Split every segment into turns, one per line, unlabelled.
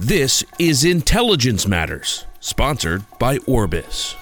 This is Intelligence Matters, sponsored by Orbis.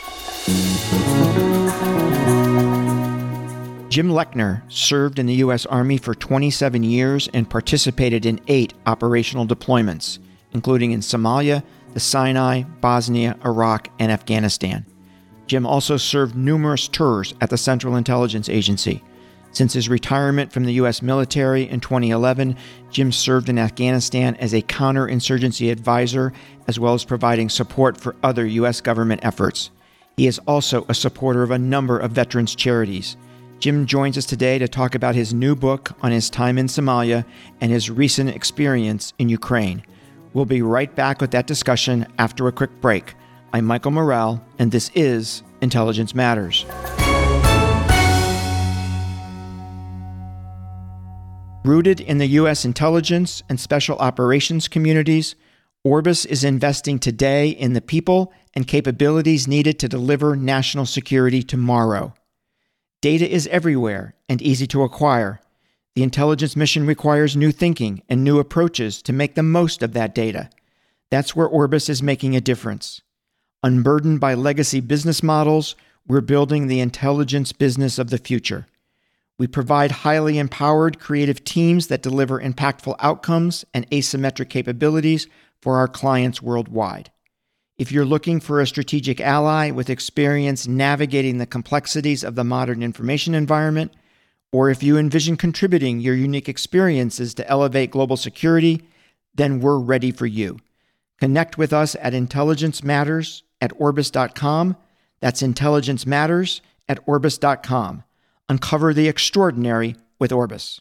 Jim Lechner served in the U.S. Army for 27 years and participated in 8 operational deployments, including in Somalia, the Sinai, Bosnia, Iraq, and Afghanistan. Jim also served numerous tours at the Central Intelligence Agency. Since his retirement from the U.S. military in 2011, Jim served in Afghanistan as a counterinsurgency advisor, as well as providing support for other U.S. government efforts. He is also a supporter of a number of veterans' charities. Jim joins us today to talk about his new book on his time in Somalia and his recent experience in Ukraine. We'll be right back with that discussion after a quick break. I'm Michael Morell, and this is Intelligence Matters. Rooted in the U.S. intelligence and special operations communities, Orbis is investing today in the people and capabilities needed to deliver national security tomorrow. Data is everywhere and easy to acquire. The intelligence mission requires new thinking and new approaches to make the most of that data. That's where Orbis is making a difference. Unburdened by legacy business models, we're building the intelligence business of the future. We provide highly empowered, creative teams that deliver impactful outcomes and asymmetric capabilities for our clients worldwide. If you're looking for a strategic ally with experience navigating the complexities of the modern information environment, or if you envision contributing your unique experiences to elevate global security, then we're ready for you. Connect with us at intelligencematters@orbis.com. That's intelligencematters@orbis.com. Uncover the extraordinary with Orbis.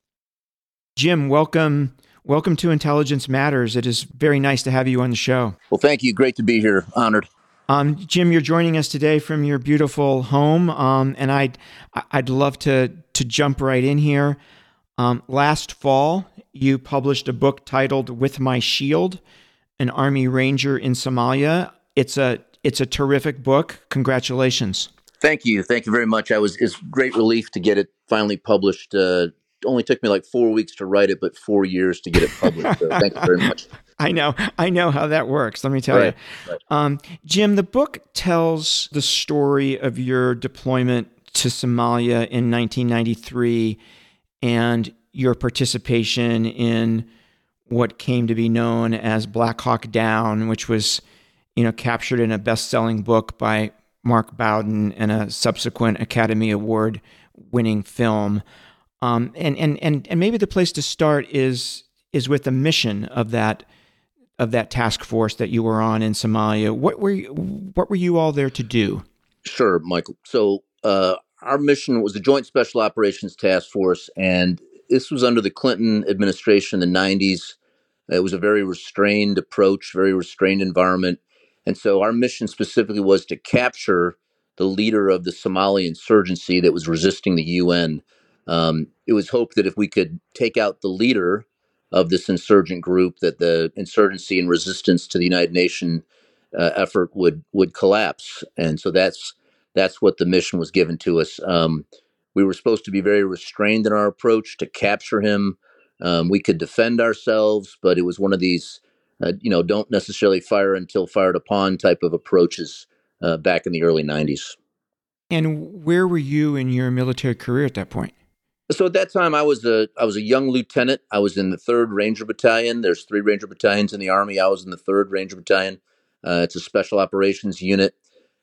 Jim, welcome to Intelligence Matters. It is very nice to have you on the show.
Well, thank you. Great to be here. Honored.
Jim, you're joining us today from your beautiful home, and I'd love to jump right in here. Last fall, you published a book titled "With My Shield: An Army Ranger in Somalia." It's a terrific book. Congratulations.
Thank you. Thank you very much. It's great relief to get it finally published. Only took me like 4 weeks to write it, but 4 years to get it published. So thank you very much.
I know how that works. Let me tell you. Right. Jim, the book tells the story of your deployment to Somalia in 1993 and your participation in what came to be known as Black Hawk Down, which was, captured in a best-selling book by Mark Bowden and a subsequent Academy Award-winning film. And maybe the place to start is with the mission of that task force that you were on in Somalia. What were you all there to do?
Sure, Michael. So our mission was the Joint Special Operations Task Force, and this was under the Clinton administration in the 90s. It was a very restrained approach, very restrained environment. And so our mission specifically was to capture the leader of the Somali insurgency that was resisting the UN. It was hoped that if we could take out the leader of this insurgent group, that the insurgency and resistance to the United Nations effort would collapse. And so that's what the mission was given to us. We were supposed to be very restrained in our approach to capture him. We could defend ourselves, but it was one of these don't necessarily fire until fired upon type of approaches back in the early 90s.
And where were you in your military career at that point?
So at that time, I was a young lieutenant. I was in the 3rd Ranger Battalion. There's 3 Ranger Battalions in the Army. I was in the 3rd Ranger Battalion. It's a special operations unit.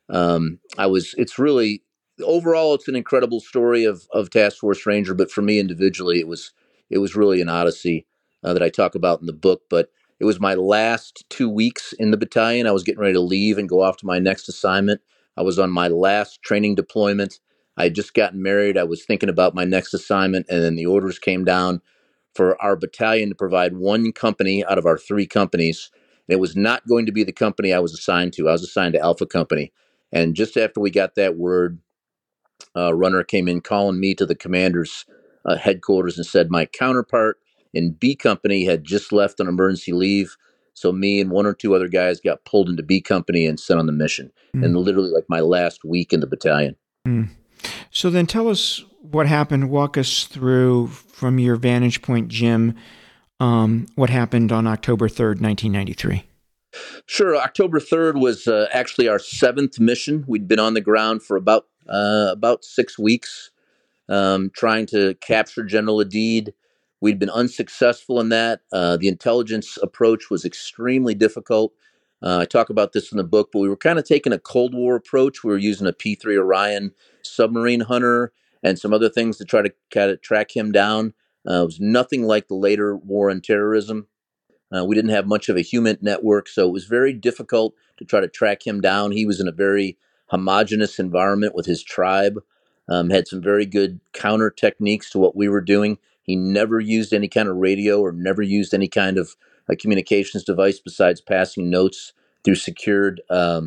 It's really, overall, it's an incredible story of Task Force Ranger, but for me individually, it was really an odyssey that I talk about in the book. But it was my last 2 weeks in the battalion. I was getting ready to leave and go off to my next assignment. I was on my last training deployment. I had just gotten married. I was thinking about my next assignment, and then the orders came down for our battalion to provide 1 company out of our 3 companies. And it was not going to be the company I was assigned to. I was assigned to Alpha Company. And just after we got that word, a runner came in calling me to the commander's headquarters and said my counterpart in B Company had just left on emergency leave. So me and 1 or 2 other guys got pulled into B Company and sent on the mission. And literally like my last week in the battalion.
So then tell us what happened. Walk us through, from your vantage point, Jim, what happened on October 3rd, 1993.
Sure. October 3rd was actually our seventh mission. We'd been on the ground for about 6 weeks, trying to capture General Adid. We'd been unsuccessful in that. The intelligence approach was extremely difficult. I talk about this in the book, but we were kind of taking a Cold War approach. We were using a P-3 Orion submarine hunter and some other things to try to kind of track him down. It was nothing like the later war on terrorism. We didn't have much of a human network, so it was very difficult to try to track him down. He was in a very homogenous environment with his tribe, had some very good counter techniques to what we were doing. He never used any kind of radio or never used any kind of communications device besides passing notes through secured,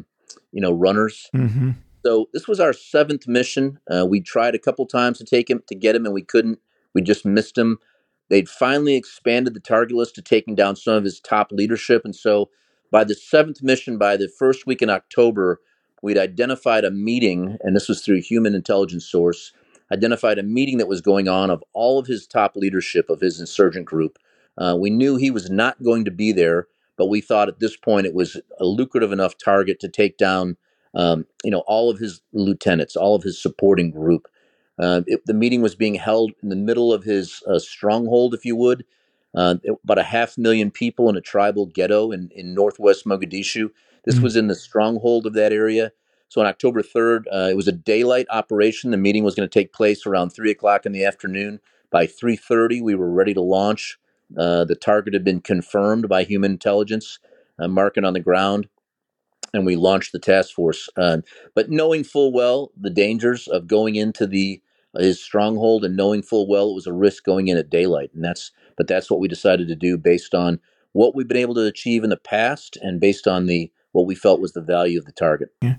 runners.
Mm-hmm.
So this was our seventh mission. We tried a couple times to get him, and we couldn't. We just missed him. They'd finally expanded the target list to taking down some of his top leadership, and so by the seventh mission, by the first week in October, we'd identified a meeting, and this was through a human intelligence source. Identified a meeting that was going on of all of his top leadership of his insurgent group. We knew he was not going to be there, but we thought at this point it was a lucrative enough target to take down all of his lieutenants, all of his supporting group. The meeting was being held in the middle of his stronghold, if you would, about 500,000 people in a tribal ghetto in northwest Mogadishu. This was in the stronghold of that area. So on October 3rd, it was a daylight operation. The meeting was going to take place around 3 o'clock in the afternoon. By 3:30, we were ready to launch. The target had been confirmed by human intelligence, marking on the ground, and we launched the task force. But knowing full well the dangers of going into his stronghold, and knowing full well it was a risk going in at daylight, but that's what we decided to do based on what we've been able to achieve in the past, and based on what we felt was the value of the target.
Yeah.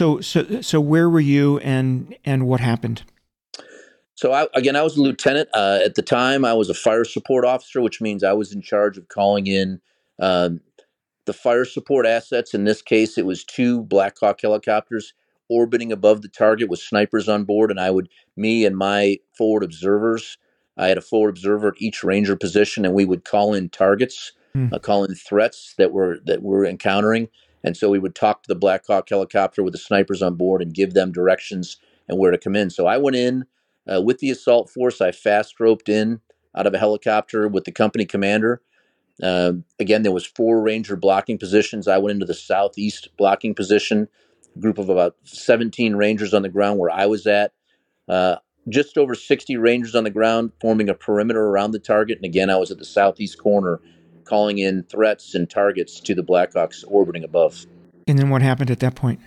So where were you, and what happened?
So I was a lieutenant at the time. I was a fire support officer, which means I was in charge of calling in the fire support assets. In this case, it was 2 Black Hawk helicopters orbiting above the target with snipers on board, and me and my forward observers, I had a forward observer at each Ranger position, and we would call in targets, call in threats that we're encountering, and so we would talk to the Black Hawk helicopter with the snipers on board and give them directions and where to come in. So I went in with the assault force. I fast roped in out of a helicopter with the company commander. Again, there was 4 Ranger blocking positions. I went into the southeast blocking position, a group of about 17 Rangers on the ground where I was at. Just over 60 Rangers on the ground forming a perimeter around the target. And again, I was at the southeast corner calling in threats and targets to the Blackhawks orbiting above.
And then what happened at that point?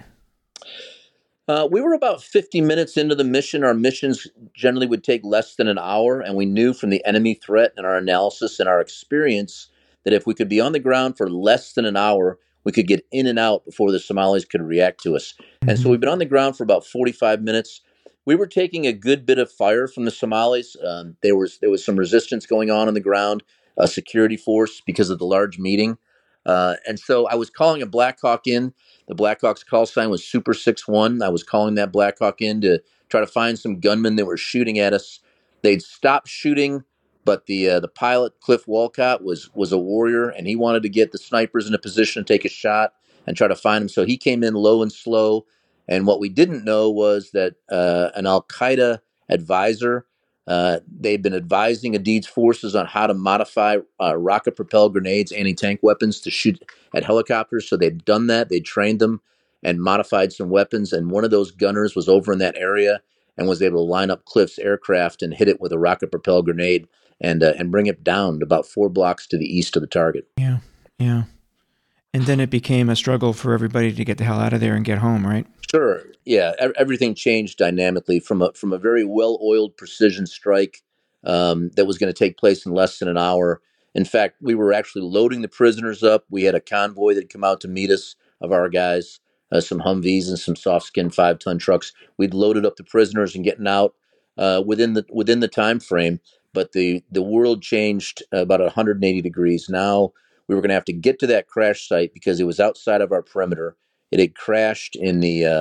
We were about 50 minutes into the mission. Our missions generally would take less than an hour, and we knew from the enemy threat and our analysis and our experience that if we could be on the ground for less than an hour, we could get in and out before the Somalis could react to us. Mm-hmm. And so we've been on the ground for about 45 minutes. We were taking a good bit of fire from the Somalis. There was some resistance going on the ground, a security force because of the large meeting. And so I was calling a Black Hawk in. The Black Hawk's call sign was Super 61. I was calling that Black Hawk in to try to find some gunmen that were shooting at us. They'd stopped shooting, but the pilot, Cliff Walcott, was a warrior, and he wanted to get the snipers in a position to take a shot and try to find them. So he came in low and slow. And what we didn't know was that an Al-Qaeda advisor, they'd been advising Adid's forces on how to modify rocket-propelled grenades, anti-tank weapons to shoot at helicopters. So they'd done that. They'd trained them and modified some weapons. And one of those gunners was over in that area and was able to line up Cliff's aircraft and hit it with a rocket-propelled grenade and bring it down about 4 blocks to the east of the target.
Yeah, yeah. And then it became a struggle for everybody to get the hell out of there and get home, right?
Sure. Yeah. Everything changed dynamically from a very well-oiled precision strike that was going to take place in less than an hour. In fact, we were actually loading the prisoners up. We had a convoy that come out to meet us of our guys, some Humvees and some soft-skin 5-ton trucks. We'd loaded up the prisoners and getting out within the time frame. But the world changed about 180 degrees. Now we were going to have to get to that crash site because it was outside of our perimeter. It had crashed in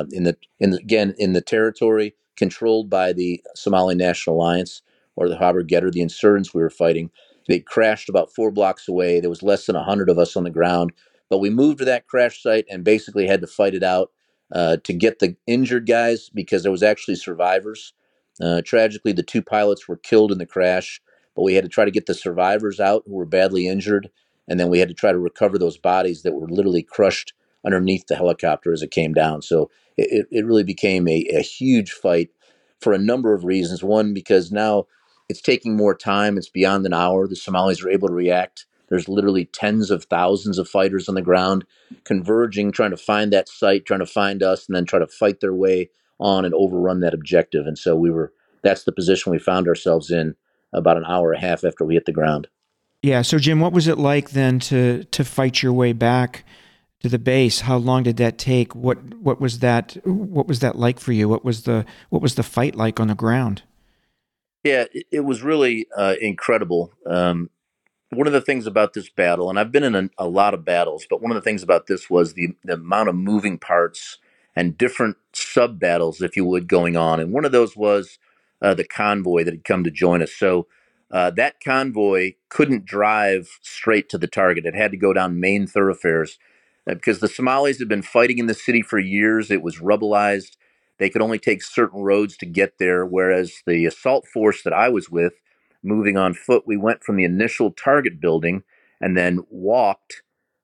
the territory controlled by the Somali National Alliance, or the Haber Getter, the insurgents we were fighting. They crashed about 4 blocks away. There was less than 100 of us on the ground, but we moved to that crash site and basically had to fight it out to get the injured guys because there was actually survivors. Tragically, the 2 pilots were killed in the crash, but we had to try to get the survivors out who were badly injured, and then we had to try to recover those bodies that were literally crushed underneath the helicopter as it came down. So it really became a huge fight for a number of reasons. One, because now it's taking more time. It's beyond an hour. The Somalis are able to react. There's literally tens of thousands of fighters on the ground converging, trying to find that site, trying to find us, and then try to fight their way on and overrun that objective. And so that's the position we found ourselves in about an hour and a half after we hit the ground.
Yeah. So, Jim, what was it like then to fight your way back to the base? How long did that take? What was that? What was that like for you? What was the fight like on the ground?
Yeah, it was really incredible. One of the things about this battle, and I've been in a lot of battles, but one of the things about this was the amount of moving parts and different sub battles, if you would, going on. And one of those was the convoy that had come to join us. So that convoy couldn't drive straight to the target. It had to go down main thoroughfares because the Somalis had been fighting in the city for years. It was rubblized. They could only take certain roads to get there, whereas the assault force that I was with, moving on foot, we went from the initial target building and then walked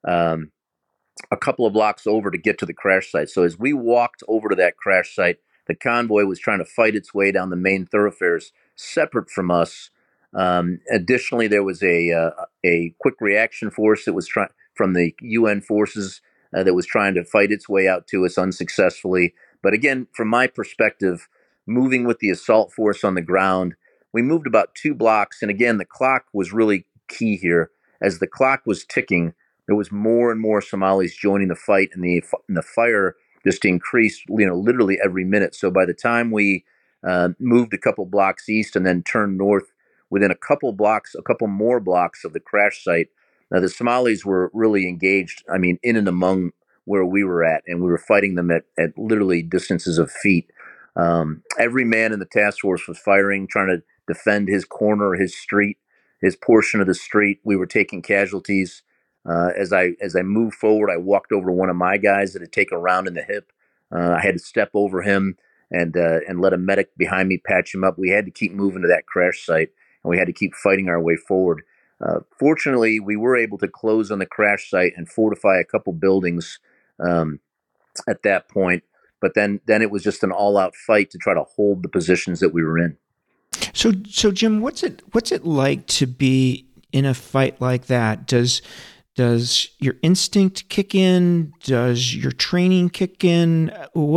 a couple of blocks over to get to the crash site. So as we walked over to that crash site, the convoy was trying to fight its way down the main thoroughfares separate from us. Additionally, there was a quick reaction force that was trying from the UN forces that was trying to fight its way out to us unsuccessfully. But again, from my perspective, moving with the assault force on the ground, we moved about 2 blocks. And again, the clock was really key here. As the clock was ticking, there was more and more Somalis joining the fight, and the fire just increased, literally every minute. So by the time we moved a couple blocks east and then turned north, within a couple more blocks of the crash site, the Somalis were really engaged. I mean, in and among where we were at, and we were fighting them at literally distances of feet. Every man in the task force was firing, trying to defend his corner, his street, his portion of the street. We were taking casualties. As I moved forward, I walked over to one of my guys that had taken a round in the hip. I had to step over him and let a medic behind me patch him up. We had to keep moving to that crash site, and we had to keep fighting our way forward. Fortunately, we were able to close on the crash site and fortify a couple buildings at that point. But then it was just an all-out fight to try to hold the positions that we were in.
So Jim, what's it like to be in a fight like that? Does your instinct kick in? Does your training kick in?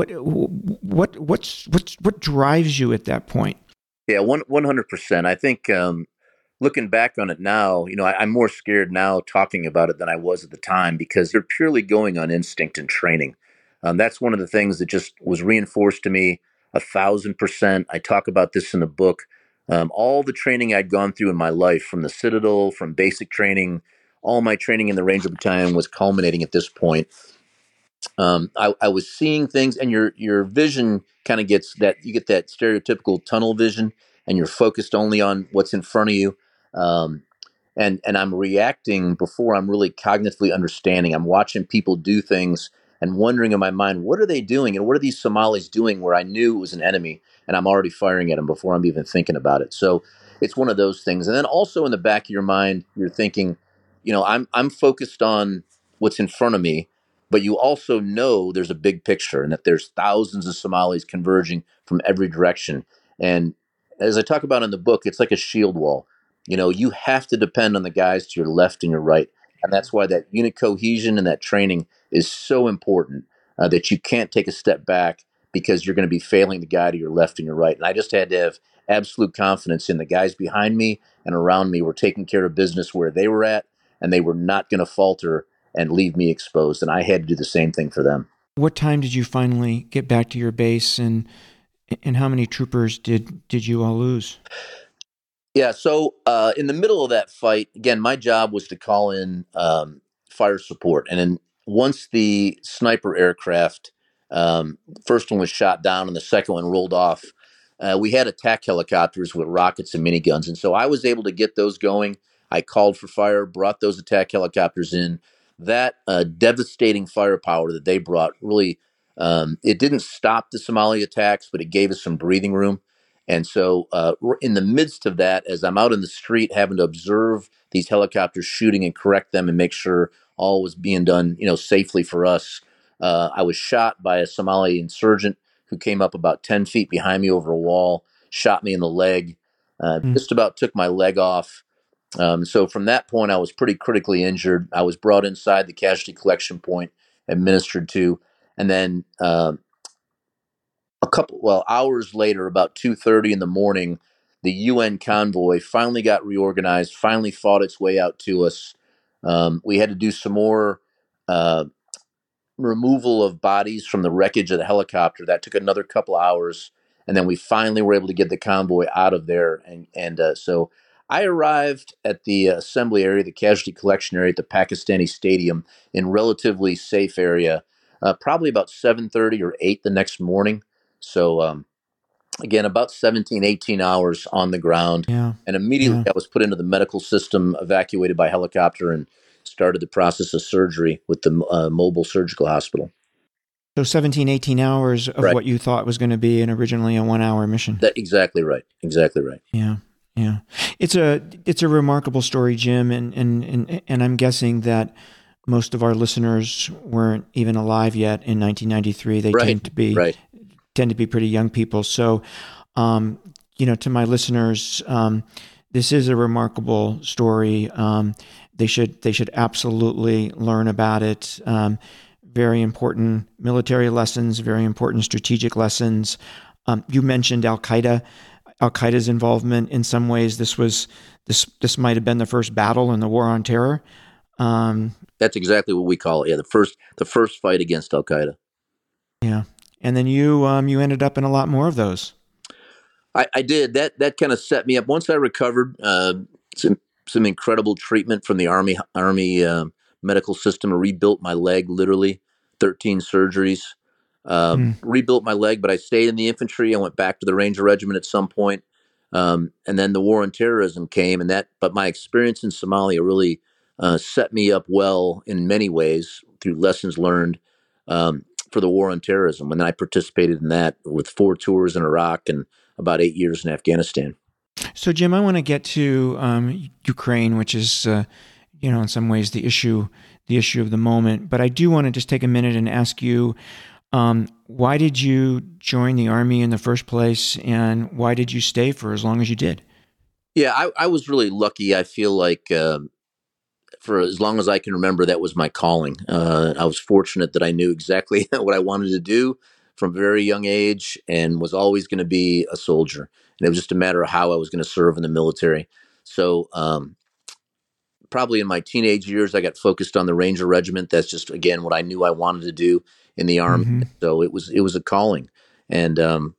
What drives you at that point?
Yeah, 100%. I think looking back on it now, I'm more scared now talking about it than I was at the time because you're purely going on instinct and training. That's one of the things that just was reinforced to me 1,000%. I talk about this in the book. All the training I'd gone through in my life, from the Citadel, from basic training, all my training in the Ranger Battalion was culminating at this point. I was seeing things, and your vision kind of gets that, you get that stereotypical tunnel vision, and you're focused only on what's in front of you. Um, and I'm reacting before I'm really cognitively understanding. I'm watching people do things and wondering in my mind, what are they doing? And what are these Somalis doing where I knew it was an enemy and I'm already firing at them before I'm even thinking about it? So it's one of those things. And then also in the back of your mind, you're thinking, I'm focused on what's in front of me, but you also know there's a big picture and that there's thousands of Somalis converging from every direction. And as I talk about in the book, it's like a shield wall. You have to depend on the guys to your left and your right. And that's why that unit cohesion and that training is so important, that you can't take a step back because you're going to be failing the guy to your left and your right. And I just had to have absolute confidence in the guys behind me and around me were taking care of business where they were at, and they were not going to falter and leave me exposed. And I had to do the same thing for them.
What time did you finally get back to your base, and how many troopers did you all lose?
Yeah, so in the middle of that fight, again, my job was to call in fire support. And then once the sniper aircraft, first one was shot down and the second one rolled off, we had attack helicopters with rockets and miniguns. And so I was able to get those going. I called for fire, brought those attack helicopters in. That devastating firepower that they brought really, it didn't stop the Somali attacks, but it gave us some breathing room. And so, we're in the midst of that, as I'm out in the street having to observe these helicopters shooting and correct them and make sure all was being done, safely for us. I was shot by a Somali insurgent who came up about 10 feet behind me over a wall, shot me in the leg,
Mm.
just about took my leg off. So from that point, I was pretty critically injured. I was brought inside the casualty collection point, administered to, and then hours later, about 2:30 in the morning, the UN convoy finally got reorganized, finally fought its way out to us. We had to do some more uh, removal of bodies from the wreckage of the helicopter. That took another couple hours, and then we finally were able to get the convoy out of there. So I arrived at the assembly area, the casualty collection area at the Pakistani Stadium, in relatively safe area, probably about 7:30 or 8 the next morning. So again, about 17, 18 hours on the ground.
Yeah.
And immediately
Yeah.
I was put into the medical system, evacuated by helicopter, and started the process of surgery with the mobile surgical hospital.
So 17, 18 hours of
Right.
what you thought was going to be originally a 1 hour mission.
Exactly right. Exactly right.
Yeah. Yeah. It's a remarkable story, Jim. And I'm guessing that most of our listeners weren't even alive yet in 1993. They
Right.
tend to be pretty young people. So, to my listeners, this is a remarkable story. They should absolutely learn about it. Very important military lessons, very important strategic lessons. You mentioned Al Qaeda. Al Qaeda's involvement in some ways. This might have been the first battle in the war on terror.
That's exactly what we call it. Yeah, the first fight against Al Qaeda.
Yeah, and then you ended up in a lot more of those.
I did. That kind of set me up. Once I recovered, some incredible treatment from the Army medical system. I rebuilt my leg, literally 13 surgeries. Rebuilt my leg, but I stayed in the infantry. I went back to the Ranger Regiment at some point. And then the war on terrorism came, but my experience in Somalia really set me up well in many ways through lessons learned for the war on terrorism. And then I participated in that with 4 tours in Iraq and about 8 years in Afghanistan.
So, Jim, I want to get to Ukraine, which is, in some ways the issue of the moment. But I do want to just take a minute and ask you, why did you join the Army in the first place, and why did you stay for as long as you did?
Yeah, I was really lucky. I feel like for as long as I can remember, that was my calling. I was fortunate that I knew exactly what I wanted to do from a very young age and was always going to be a soldier. And it was just a matter of how I was going to serve in the military. So probably in my teenage years, I got focused on the Ranger Regiment. That's just, again, what I knew I wanted to do in the Army.
Mm-hmm.
So it was a calling. And,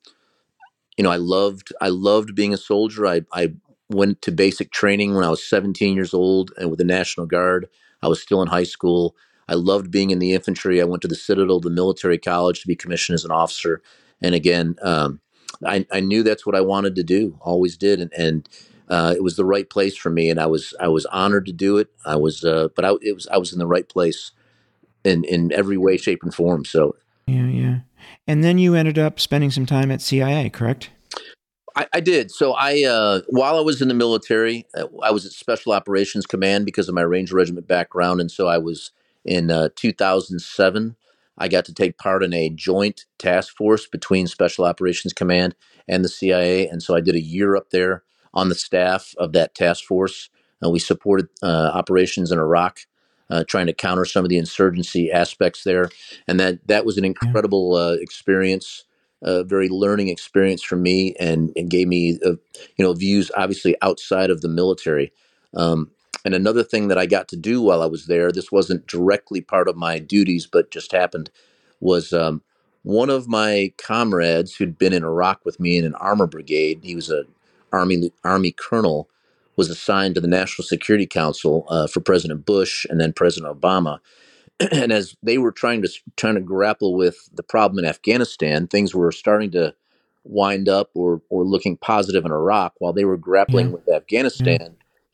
I loved being a soldier. I went to basic training when I was 17 years old and with the National Guard. I was still in high school. I loved being in the infantry. I went to the Citadel, the military college, to be commissioned as an officer. And again, I knew that's what I wanted to do, always did. And it was the right place for me. And I was honored to do it. I was in the right place in every way, shape, and form. So
Yeah. And then you ended up spending some time at CIA, correct?
I did. So while I was in the military, I was at Special Operations Command because of my Ranger Regiment background. And so I was in 2007. I got to take part in a joint task force between Special Operations Command and the CIA. And so I did a year up there on the staff of that task force. We supported operations in Iraq, trying to counter some of the insurgency aspects there. And that was an incredible experience. A very learning experience for me, and gave me views obviously outside of the military. And another thing that I got to do while I was there, this wasn't directly part of my duties, but just happened, was one of my comrades who'd been in Iraq with me in an armor brigade. He was an army colonel, was assigned to the National Security Council for President Bush and then President Obama. And as they were trying to grapple with the problem in Afghanistan, things were starting to wind up or looking positive in Iraq. While they were grappling with Afghanistan,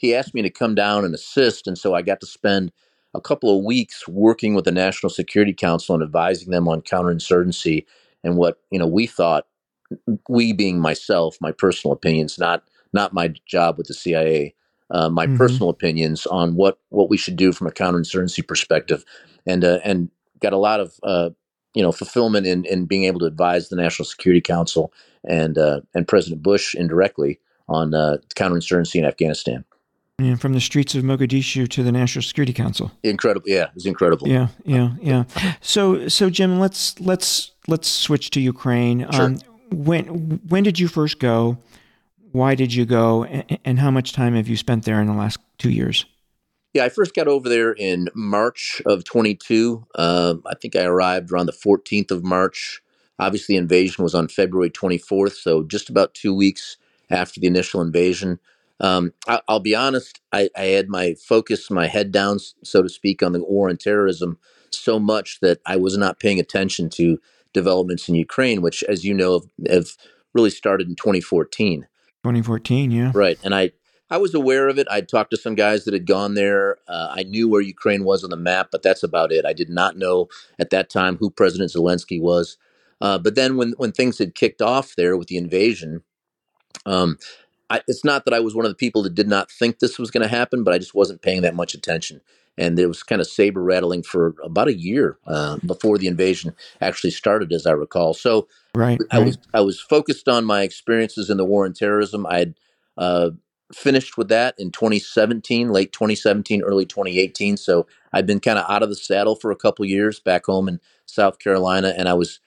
he asked me to come down and assist. And so I got to spend a couple of weeks working with the National Security Council and advising them on counterinsurgency and what, we thought, we being myself, my personal opinions, not my job with the CIA, my personal opinions on what we should do from a counterinsurgency perspective, and got a lot of fulfillment in being able to advise the National Security Council and President Bush indirectly on counterinsurgency in Afghanistan.
Yeah, from the streets of Mogadishu to the National Security Council.
Incredible, yeah, it was incredible.
Yeah. So Jim, let's switch to Ukraine.
Sure.
When did you first go? Why did you go? And how much time have you spent there in the last 2 years?
Yeah, I first got over there in March of 22. I think I arrived around the 14th of March. Obviously, the invasion was on February 24th, so just about 2 weeks after the initial invasion. I'll be honest, I had my focus, my head down, so to speak, on the war on terrorism so much that I was not paying attention to developments in Ukraine, which, as you know, have really started in 2014.
2014, yeah.
Right. And I was aware of it. I'd talked to some guys that had gone there. I knew where Ukraine was on the map, but that's about it. I did not know at that time who President Zelensky was. But then when things had kicked off there with the invasion, it's not that I was one of the people that did not think this was going to happen, but I just wasn't paying that much attention. And it was kind of saber rattling for about a year before the invasion actually started, as I recall. So
right.
I was focused on my experiences in the war on terrorism. I had finished with that in 2017, late 2017, early 2018. So I'd been kind of out of the saddle for a couple of years back home in South Carolina, and I was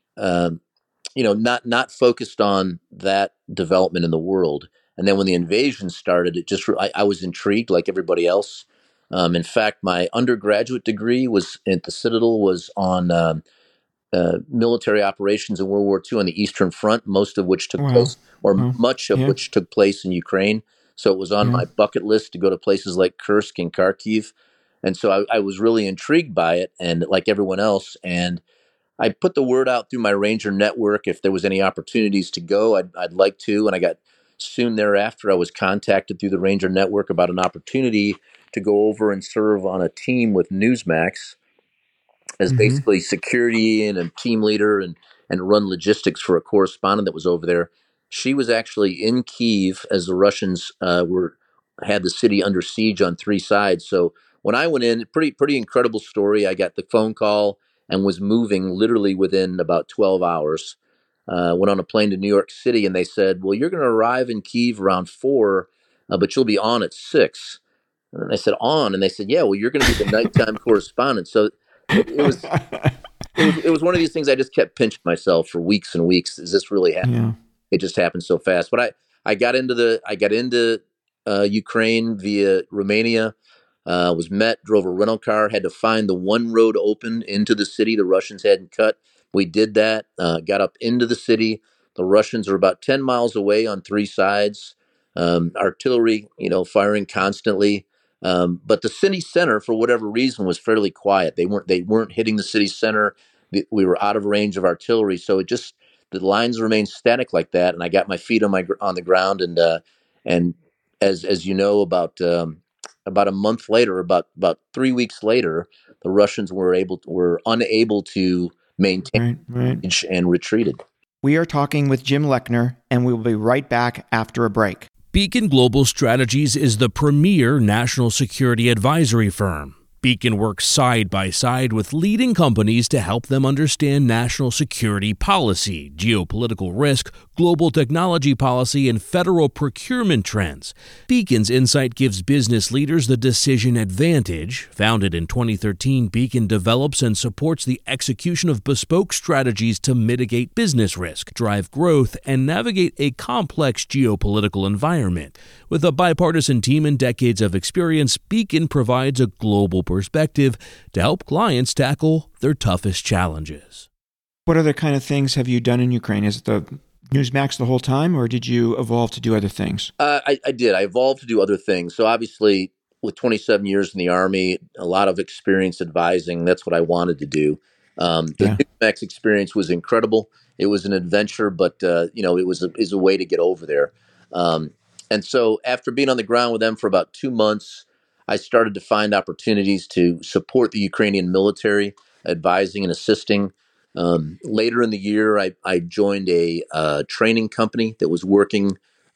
not focused on that development in the world. And then when the invasion started, I was intrigued like everybody else. In fact, my undergraduate degree was at the Citadel was on military operations in World War II on the Eastern Front, most of which took place, or much of which took place in Ukraine. So it was on my bucket list to go to places like Kursk and Kharkiv. And so I was really intrigued by it, and like everyone else. And I put the word out through my Ranger network. If there was any opportunities to go, I'd like to. And I got soon thereafter, I was contacted through the Ranger network about an opportunity to go over and serve on a team with Newsmax as basically security and a team leader and run logistics for a correspondent that was over there. She was actually in Kyiv as the Russians had the city under siege on three sides. So when I went in, pretty incredible story. I got the phone call and was moving literally within about 12 hours. Went on a plane to New York City, and they said, well, you're going to arrive in Kyiv around 4, but you'll be on at 6. And I said, on? And they said, yeah, well, you're going to be the nighttime correspondent. So it was one of these things I just kept pinching myself for weeks and weeks. Is this really happening? Yeah. It just happened so fast. But I got into Ukraine via Romania. Was met, drove a rental car, had to find the one road open into the city the Russians hadn't cut. We did that, got up into the city. The Russians are about 10 miles away on three sides. Artillery, firing constantly. But the city center, for whatever reason, was fairly quiet. They weren't hitting the city center. We were out of range of artillery, so the lines remained static like that. And I got my feet on the ground, and as you know, about a month later, about 3 weeks later, the Russians were unable to maintain range and retreated.
We are talking with Jim Lechner, and we will be right back after a break.
Beacon Global Strategies is the premier national security advisory firm. Beacon works side by side with leading companies to help them understand national security policy, geopolitical risk, global technology policy, and federal procurement trends. Beacon's insight gives business leaders the decision advantage. Founded in 2013, Beacon develops and supports the execution of bespoke strategies to mitigate business risk, drive growth, and navigate a complex geopolitical environment. With a bipartisan team and decades of experience, Beacon provides a global perspective to help clients tackle their toughest challenges.
What other kind of things have you done in Ukraine? Is it the Newsmax the whole time, or did you evolve to do other things?
I did. I evolved to do other things. So obviously, with 27 years in the Army, a lot of experience advising, that's what I wanted to do. The Newsmax experience was incredible. It was an adventure, but it was a way to get over there. And so after being on the ground with them for about 2 months, I started to find opportunities to support the Ukrainian military, advising and assisting. Later in the year, I joined a training company that was working,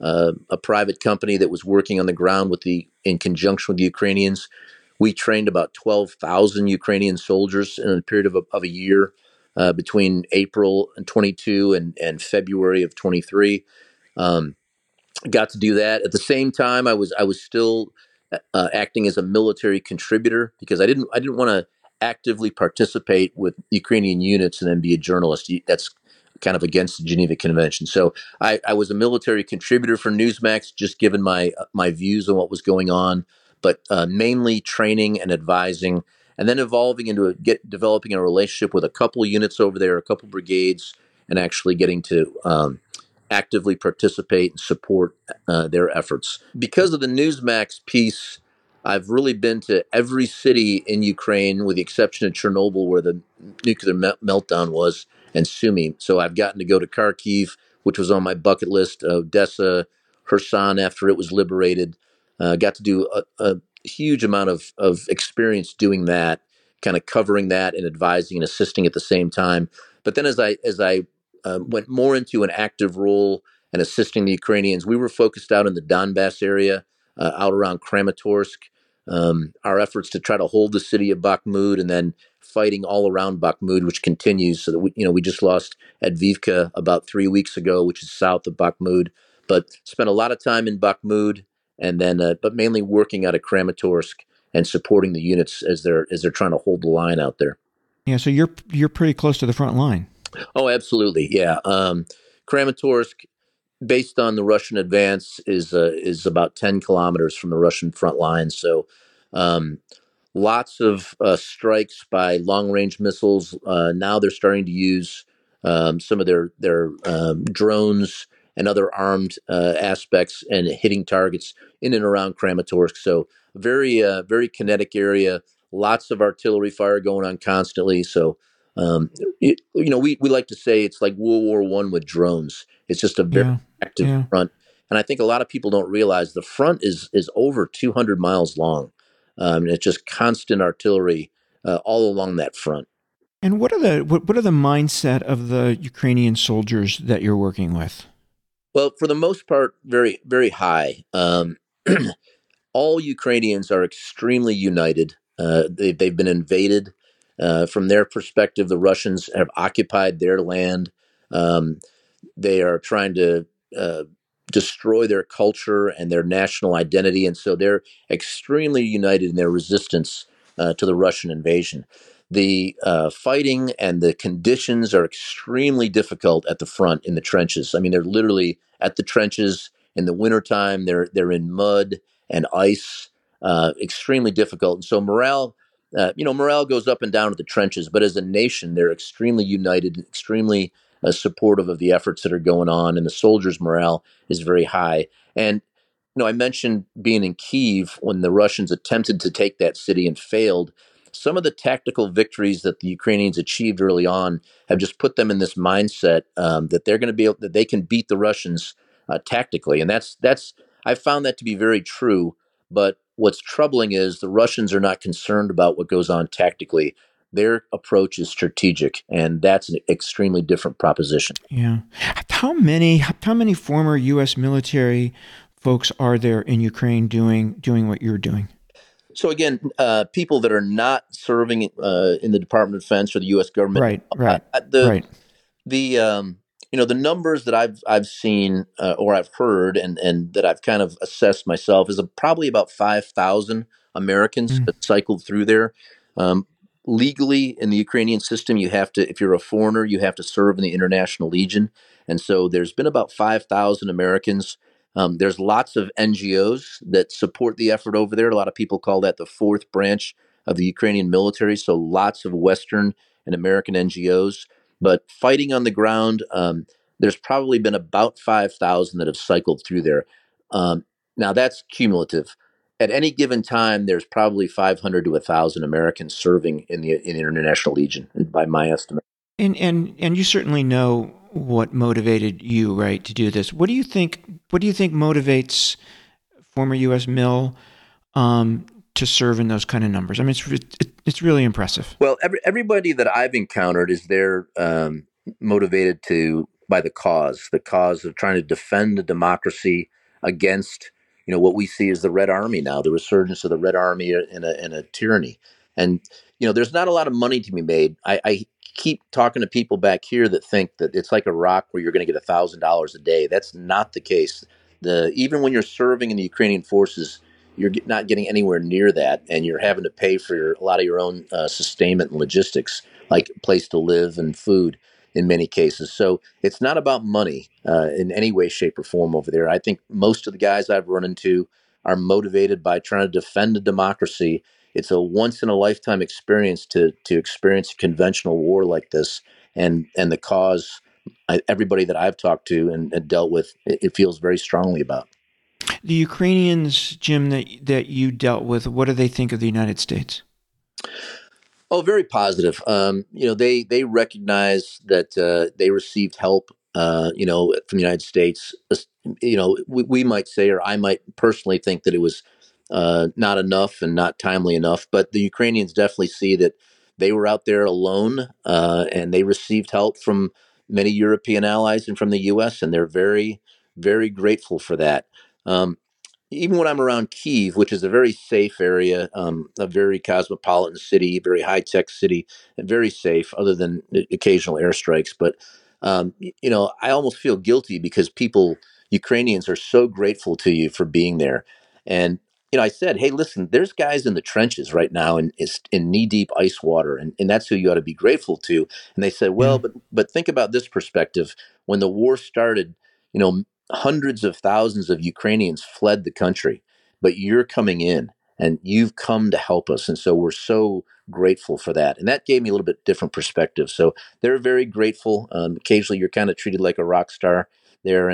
a private company that was working on the ground in conjunction with the Ukrainians. We trained about 12,000 Ukrainian soldiers in a period of a year between April 22 and February of 23. Um, got to do that. At the same time, I was still acting as a military contributor because I didn't want to actively participate with Ukrainian units and then be a journalist. That's kind of against the Geneva Convention. So I was a military contributor for Newsmax, just given my views on what was going on, but mainly training and advising, and then evolving into developing a relationship with a couple units over there, a couple brigades, and actually getting to actively participate and support their efforts. Because of the Newsmax piece, I've really been to every city in Ukraine, with the exception of Chernobyl, where the nuclear meltdown was, and Sumy. So I've gotten to go to Kharkiv, which was on my bucket list, Odessa, Kherson after it was liberated. Got to do a huge amount of experience doing that, kind of covering that and advising and assisting at the same time. But then as I went more into an active role and assisting the Ukrainians, we were focused out in the Donbass area, out around Kramatorsk. Our efforts to try to hold the city of Bakhmut, and then fighting all around Bakhmut, which continues. So that we just lost Advivka about 3 weeks ago, which is south of Bakhmut, but spent a lot of time in Bakhmut, and then but mainly working out of Kramatorsk and supporting the units as they're trying to hold the line out there.
Yeah, so you're pretty close to the front line.
Oh, absolutely, yeah. Kramatorsk, based on the Russian advance, is about 10 kilometers from the Russian front line. So, um, lots of strikes by long range missiles. Now they're starting to use some of their drones and other armed aspects and hitting targets in and around Kramatorsk. So very kinetic area. Lots of artillery fire going on constantly. So we like to say it's like World War I with drones. It's just a very
Yeah,
active
yeah.
front, and I think a lot of people don't realize the front is over 200 miles long. And it's just constant artillery all along that front.
And what are the mindset of the Ukrainian soldiers that you're working with?
Well, for the most part, very very high. All Ukrainians are extremely united. They've been invaded. From their perspective, the Russians have occupied their land. Um, they are trying to destroy their culture and their national identity, and so they're extremely united in their resistance to the Russian invasion. The fighting and the conditions are extremely difficult at the front in the trenches. I mean, they're literally at the trenches in the wintertime. They're in mud and ice, extremely difficult. And so morale goes up and down at the trenches. But as a nation, they're extremely united, extremely supportive of the efforts that are going on, and the soldiers' morale is very high. And I mentioned being in Kyiv when the Russians attempted to take that city and failed. Some of the tactical victories that the Ukrainians achieved early on have just put them in this mindset that they're going to be able, that they can beat the Russians tactically, and that's I found that to be very true. But what's troubling is the Russians are not concerned about what goes on tactically. Their approach is strategic, and that's an extremely different proposition.
Yeah. How many former U.S. military folks are there in Ukraine doing what you're doing?
So again, people that are not serving in the Department of Defense or the U.S. government,
Right, right,
the
right.
the numbers that I've seen or I've heard and that I've kind of assessed myself is probably about 5,000 Americans
Mm,
that cycled through there. Um, Legally, in the Ukrainian system, you have to, if you're a foreigner, you have to serve in the International Legion, and so there's been about 5,000 Americans. There's lots of NGOs that support the effort over there. A lot of people call that the fourth branch of the Ukrainian military. So lots of Western and American NGOs. But fighting on the ground, there's probably been about 5,000 that have cycled through there. Now that's cumulative. At any given time, there's probably 500 to 1,000 Americans serving in the International Legion, by my estimate.
And you certainly know what motivated you, right, to do this. What do you think what do you think motivates former U.S. Mill to serve in those kind of numbers? I mean, it's really impressive.
Well, everybody that I've encountered is there motivated to by the cause of trying to defend the democracy against what we see as the Red Army now, the resurgence of the Red Army in a tyranny. And there's not a lot of money to be made. I keep talking to people back here that think that it's like Iraq where you're going to get $1,000 a day. That's not the case. Even when you're serving in the Ukrainian forces, you're not getting anywhere near that, and you're having to pay for a lot of your own sustainment and logistics, like a place to live and food in many cases. So it's not about money in any way, shape, or form over there. I think most of the guys I've run into are motivated by trying to defend a democracy. It's a once in a lifetime experience to experience a conventional war like this, and the cause. Everybody that I've talked to and dealt with, it feels very strongly about.
The Ukrainians, Jim, that you dealt with, what do they think of the United States?
Oh, very positive. They recognize that they received help, from the United States. We might say, or I might personally think that it was not enough and not timely enough. But the Ukrainians definitely see that they were out there alone, and they received help from many European allies and from the U.S., and they're very, very grateful for that. Um, Even when I'm around Kyiv, which is a very safe area, a very cosmopolitan city, very high tech city, and very safe, other than occasional airstrikes. But I almost feel guilty because Ukrainians, are so grateful to you for being there. And I said, hey, listen, there's guys in the trenches right now in knee deep ice water, and that's who you ought to be grateful to. And they said, well,
Yeah,
but think about this perspective. When the war started, you know hundreds of thousands of Ukrainians fled the country, but you're coming in and you've come to help us. And so we're so grateful for that. And that gave me a little bit different perspective. So they're very grateful. Occasionally you're kind of treated like a rock star there.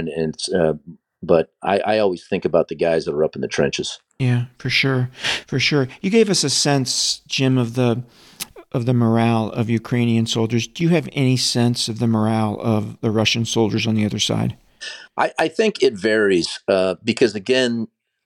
But I always think about the guys that are up in the trenches.
yeah, for sure, for sure. You gave us a sense, Jim, of the morale of Ukrainian soldiers. Do you have any sense of the morale of the Russian soldiers on the other side?
I think it varies because, again,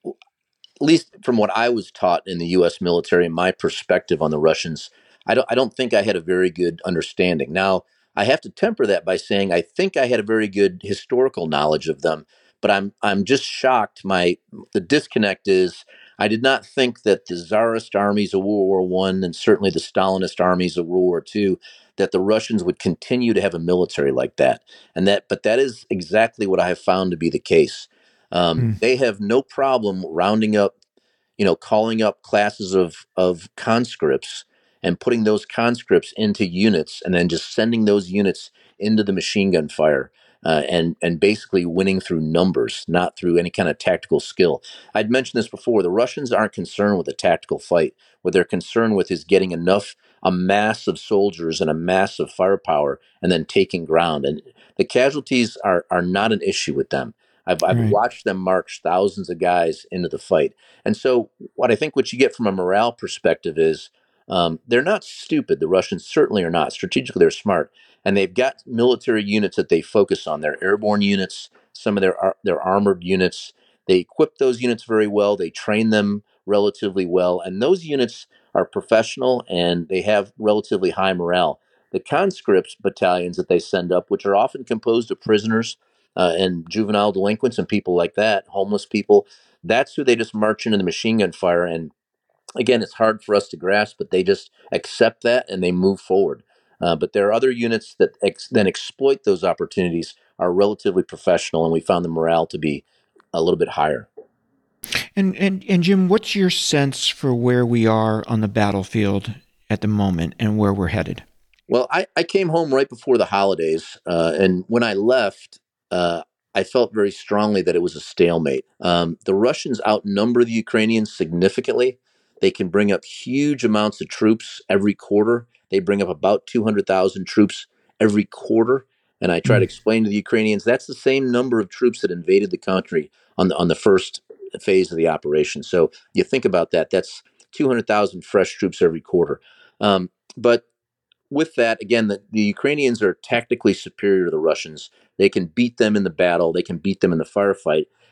at least from what I was taught in the U.S. military and my perspective on the Russians, I don't think I had a very good understanding. Now, I have to temper that by saying I think I had a very good historical knowledge of them, but I'm just shocked. The disconnect is I did not think that the Tsarist armies of World War I and certainly the Stalinist armies of World War II, that the Russians would continue to have a military like that. But that is exactly what I have found to be the case.
Mm,
They have no problem rounding up, calling up classes of conscripts and putting those conscripts into units, and then just sending those units into the machine gun fire, and basically winning through numbers, not through any kind of tactical skill. I'd mentioned this before. The Russians aren't concerned with a tactical fight. What they're concerned with is getting a mass of soldiers and a mass of firepower, and then taking ground. And the casualties are not an issue with them. I've
right.
watched them march thousands of guys into the fight. And so, what you get from a morale perspective is they're not stupid. The Russians certainly are not. Strategically, they're smart, and they've got military units that they focus on. Their airborne units, some of their armored units. They equip those units very well. They train them relatively well, and those units are professional and they have relatively high morale. The conscripts battalions that they send up, which are often composed of prisoners and juvenile delinquents and people like that, homeless people, that's who they just march into the machine gun fire. And again, it's hard for us to grasp, but they just accept that and they move forward. But there are other units that then exploit those opportunities, are relatively professional, and we found the morale to be a little bit higher.
And Jim, what's your sense for where we are on the battlefield at the moment and where we're headed?
Well, I came home right before the holidays, and when I left, I felt very strongly that it was a stalemate. The Russians outnumber the Ukrainians significantly. They can bring up huge amounts of troops every quarter. They bring up about 200,000 troops every quarter. And I try to
Mm,
explain to the Ukrainians that's the same number of troops that invaded the country on the first phase of the operation. So you think about that. That's 200,000 fresh troops every quarter. But with that, again, the Ukrainians are tactically superior to the Russians. They can beat them in the battle. They can beat them in the firefight.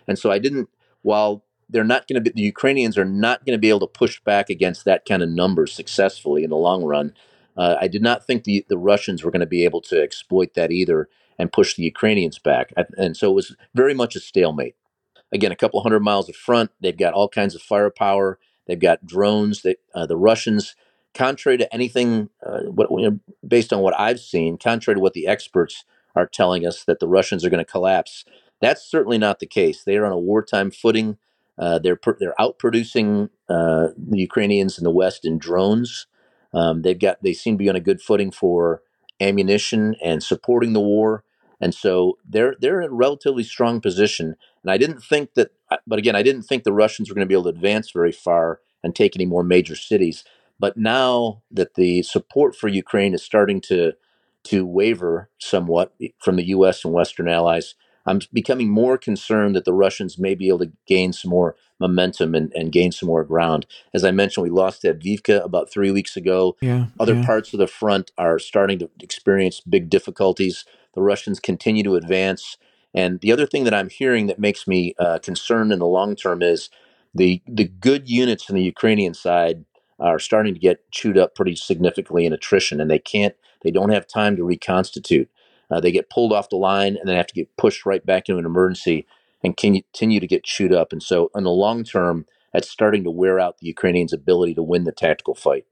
And so I didn't, while they're not going to be, the Ukrainians are not going to be able to push back against that kind of number successfully in the long run. I did not think the Russians were going to be able to exploit that either and push the Ukrainians back. And so it was very much a stalemate. Again, a couple hundred miles of front. They've got all kinds of firepower. They've got drones. The Russians, contrary to anything, based on what I've seen, contrary to what the experts are telling us, that the Russians are going to collapse. That's certainly not the case. They are on a wartime footing. They're outproducing the Ukrainians in the West in drones. They seem to be on a good footing for ammunition and supporting the war, and so they're in a relatively strong position. And I didn't think that, but again, I didn't think the Russians were going to be able to advance very far and take any more major cities. But now that the support for Ukraine is starting to waver somewhat from the U.S. and Western allies, I'm becoming more concerned that the Russians may be able to gain some more momentum and gain some more ground. As I mentioned, we lost Avdiivka about 3 weeks ago.
Yeah,
Other
yeah.
parts of the front are starting to experience big difficulties. The Russians continue to advance. And the other thing that I'm hearing that makes me concerned in the long term is the good units in the Ukrainian side are starting to get chewed up pretty significantly in attrition, and they don't have time to reconstitute. They get pulled off the line and then have to get pushed right back into an emergency and continue to get chewed up. And so, in the long term, that's starting to wear out the Ukrainians' ability to win the tactical fight.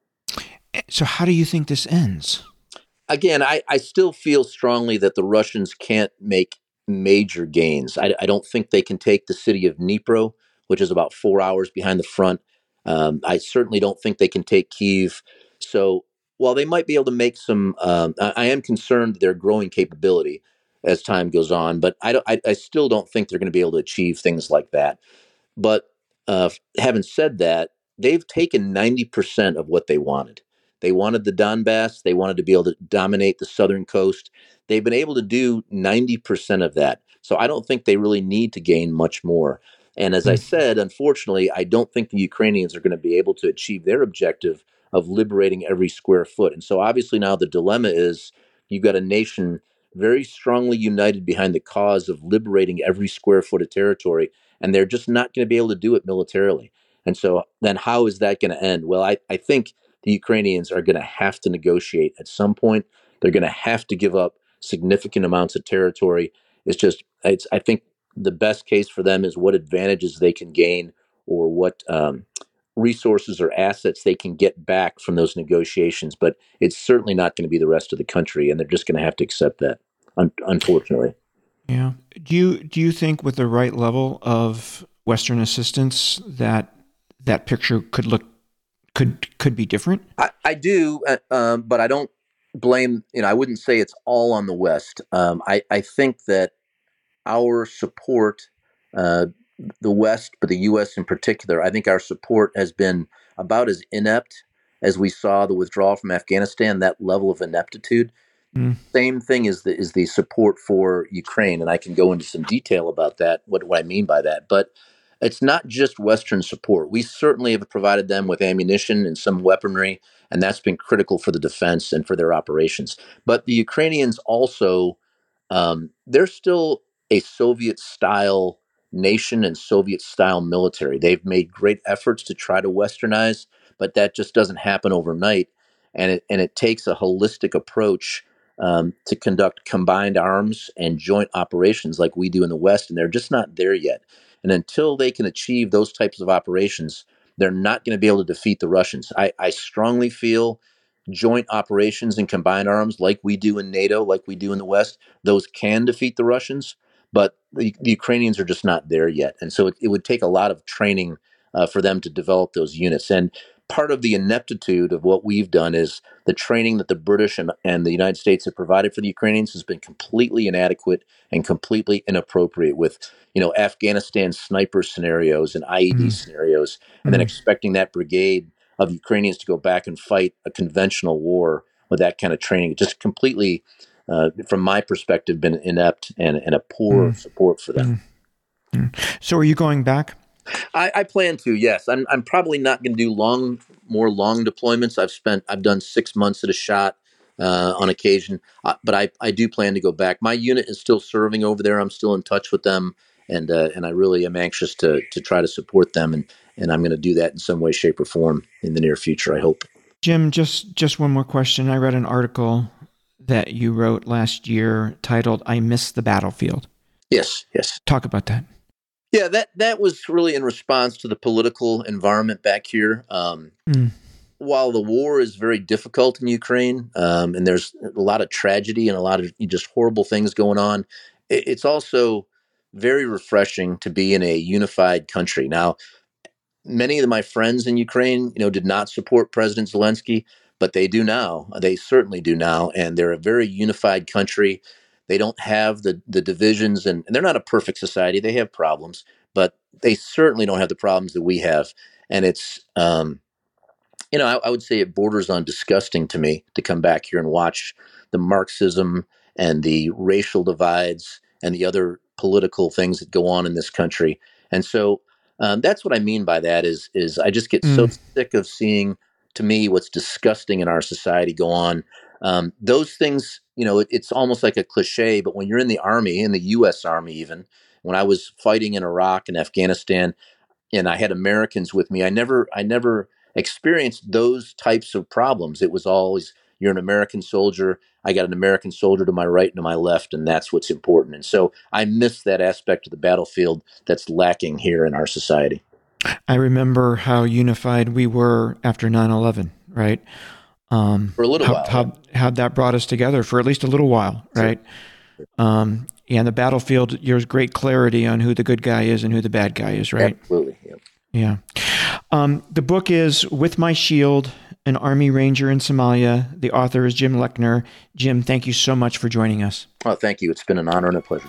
So how do you think this ends?
Again, I still feel strongly that the Russians can't make major gains. I don't think they can take the city of Dnipro, which is about 4 hours behind the front. I certainly don't think they can take Kyiv. So while they might be able to make some, I am concerned their growing capability as time goes on, but I still don't think they're going to be able to achieve things like that. But having said that, they've taken 90% of what they wanted. They wanted the Donbass. They wanted to be able to dominate the southern coast. They've been able to do 90% of that. So I don't think they really need to gain much more. And as I said, unfortunately, I don't think the Ukrainians are going to be able to achieve their objective of liberating every square foot. And so obviously now the dilemma is you've got a nation very strongly united behind the cause of liberating every square foot of territory, and they're just not going to be able to do it militarily. And so then how is that going to end? Well, I think the Ukrainians are going to have to negotiate at some point. They're going to have to give up significant amounts of territory. I think the best case for them is what advantages they can gain or what resources or assets they can get back from those negotiations. But it's certainly not going to be the rest of the country, and they're just going to have to accept that, unfortunately.
Yeah. Do you think with the right level of Western assistance that picture could be different?
I do, but I don't blame. I wouldn't say it's all on the West. I think that our support, uh, the West, but the U.S. in particular, I think our support has been about as inept as we saw the withdrawal from Afghanistan. That level of ineptitude.
Mm.
Same thing is the support for Ukraine, and I can go into some detail about that. What I mean by that, but it's not just Western support. We certainly have provided them with ammunition and some weaponry, and that's been critical for the defense and for their operations. But the Ukrainians also, they're still a Soviet style nation and Soviet style military. They've made great efforts to try to westernize, but that just doesn't happen overnight, and it takes a holistic approach to conduct combined arms and joint operations like we do in the West, and they're just not there yet. And until they can achieve those types of operations, they're not going to be able to defeat the Russians. I strongly feel joint operations and combined arms, like we do in NATO, like we do in the West, those can defeat the Russians, but the Ukrainians are just not there yet. And so it would take a lot of training for them to develop those units. And part of the ineptitude of what we've done is the training that the British and the United States have provided for the Ukrainians has been completely inadequate and completely inappropriate with, Afghanistan sniper scenarios and IED
Mm.
scenarios, and then
Mm.
expecting that brigade of Ukrainians to go back and fight a conventional war with that kind of training. Just completely, from my perspective, been inept and a poor
Mm.
support for them.
Mm. Mm. So are you going back?
I plan to. Yes, I'm probably not going to do more long deployments. I've done 6 months at a shot on occasion, but I do plan to go back. My unit is still serving over there. I'm still in touch with them, and I really am anxious to try to support them, and I'm going to do that in some way, shape, or form in the near future, I hope.
Jim, just one more question. I read an article that you wrote last year titled, "I Miss the Battlefield."
Yes.
Talk about that.
Yeah, that was really in response to the political environment back here. While the war is very difficult in Ukraine, and there's a lot of tragedy and a lot of just horrible things going on, it's also very refreshing to be in a unified country. Now, many of my friends in Ukraine, did not support President Zelensky, but they do now. They certainly do now, and they're a very unified country. They don't have the divisions, and they're not a perfect society. They have problems, but they certainly don't have the problems that we have. And it's, I would say it borders on disgusting to me to come back here and watch the Marxism and the racial divides and the other political things that go on in this country. And so that's what I mean by that is I just get so sick of seeing, to me, what's disgusting in our society go on. Those things, it's almost like a cliche, but when you're in the Army, in the U.S. Army even, when I was fighting in Iraq and Afghanistan, and I had Americans with me, I never experienced those types of problems. It was always, you're an American soldier. I got an American soldier to my right and to my left, and that's what's important. And so I miss that aspect of the battlefield that's lacking here in our society.
I remember how unified we were after 9/11, right?
For a little while.
How that brought us together for at least a little while, right? Sure. And the battlefield, there's great clarity on who the good guy is and who the bad guy is, right?
Absolutely. Yep.
Yeah. The book is With My Shield, an Army Ranger in Somalia. The author is Jim Lechner. Jim, thank you so much for joining us.
Oh, thank you. It's been an honor and a pleasure.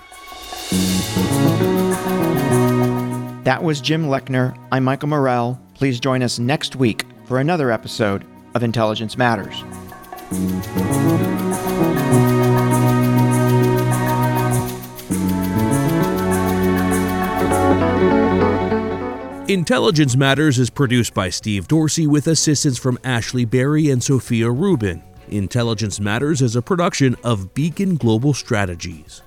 That was Jim Lechner. I'm Michael Morell. Please join us next week for another episode of Intelligence Matters.
Intelligence Matters is produced by Steve Dorsey with assistance from Ashley Berry and Sophia Rubin. Intelligence Matters is a production of Beacon Global Strategies.